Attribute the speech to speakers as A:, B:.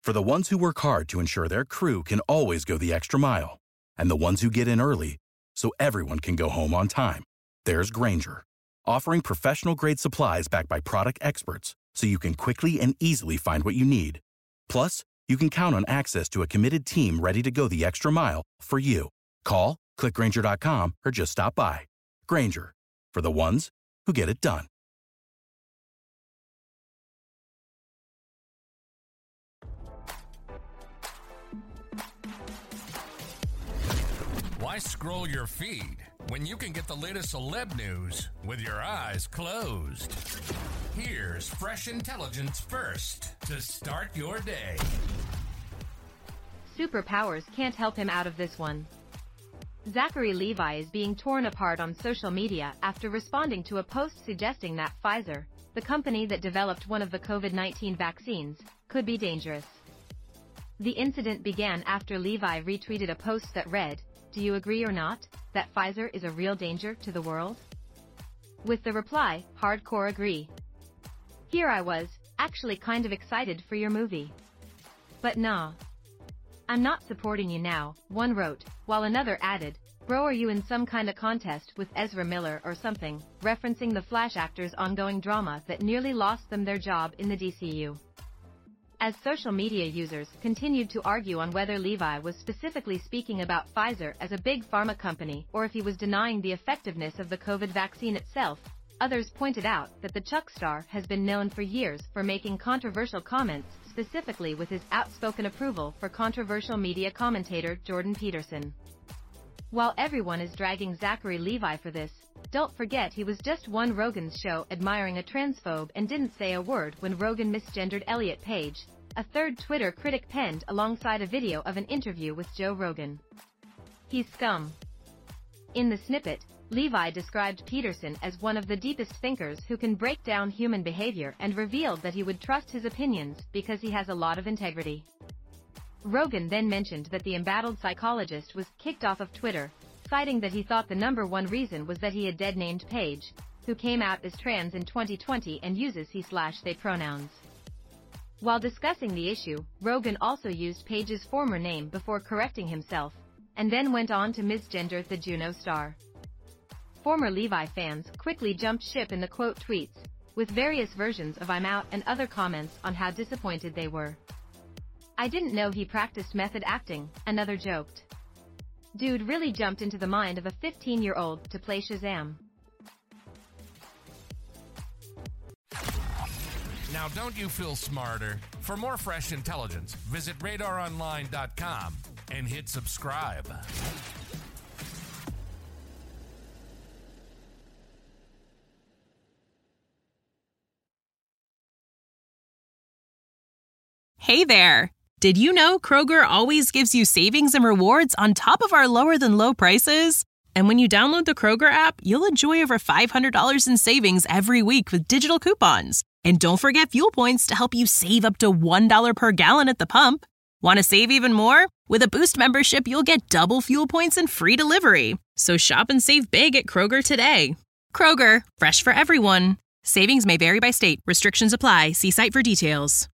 A: For the ones who work hard to ensure their crew can always go the extra mile, and the ones who get in early so everyone can go home on time, there's Grainger, offering professional-grade supplies backed by product experts so you can quickly and easily find what you need. Plus, you can count on access to a committed team ready to go the extra mile for you. Call, click Grainger.com, or just stop by. Grainger, for the ones who get it done.
B: Why scroll your feed when you can get the latest celeb news with your eyes closed? Here's fresh intelligence first to start your day.
C: Superpowers can't help him out of this one. Zachary Levi is being torn apart on social media after responding to a post suggesting that Pfizer, the company that developed one of the COVID-19 vaccines, could be dangerous. The incident began after Levi retweeted a post that read, "Do you agree or not, that Pfizer is a real danger to the world?" With the reply, "Hardcore agree. Here I was, actually kind of excited for your movie. But nah. I'm not supporting you now," one wrote, while another added, "Bro, are you in some kinda contest with Ezra Miller or something," referencing the Flash actors' ongoing drama that nearly lost them their job in the DCU. As social media users continued to argue on whether Levi was specifically speaking about Pfizer as a big pharma company or if he was denying the effectiveness of the COVID vaccine itself, others pointed out that the Chuck star has been known for years for making controversial comments, specifically with his outspoken approval for controversial media commentator Jordan Peterson. While everyone is dragging Zachary Levi for this, don't forget he was just on Rogan's show admiring a transphobe and didn't say a word when Rogan misgendered Elliot Page, a third Twitter critic penned alongside a video of an interview with Joe Rogan. "He's scum." In the snippet, Levi described Peterson as one of the deepest thinkers who can break down human behavior and revealed that he would trust his opinions because he has a lot of integrity. Rogan then mentioned that the embattled psychologist was kicked off of Twitter, citing that he thought the number one reason was that he had dead-named Page, who came out as trans in 2020 and uses he/they pronouns. While discussing the issue, Rogan also used Page's former name before correcting himself, and then went on to misgender the Juno star. Former Levi fans quickly jumped ship in the quote tweets, with various versions of "I'm out" and other comments on how disappointed they were. "I didn't know he practiced method acting," another joked. "Dude really jumped into the mind of a 15-year-old to play Shazam."
B: Now don't you feel smarter? For more fresh intelligence, visit RadarOnline.com and hit subscribe.
D: Hey there! Did you know Kroger always gives you savings and rewards on top of our lower-than-low prices? And when you download the Kroger app, you'll enjoy over $500 in savings every week with digital coupons. And don't forget fuel points to help you save up to $1 per gallon at the pump. Want to save even more? With a Boost membership, you'll get double fuel points and free delivery. So shop and save big at Kroger today. Kroger, fresh for everyone. Savings may vary by state. Restrictions apply. See site for details.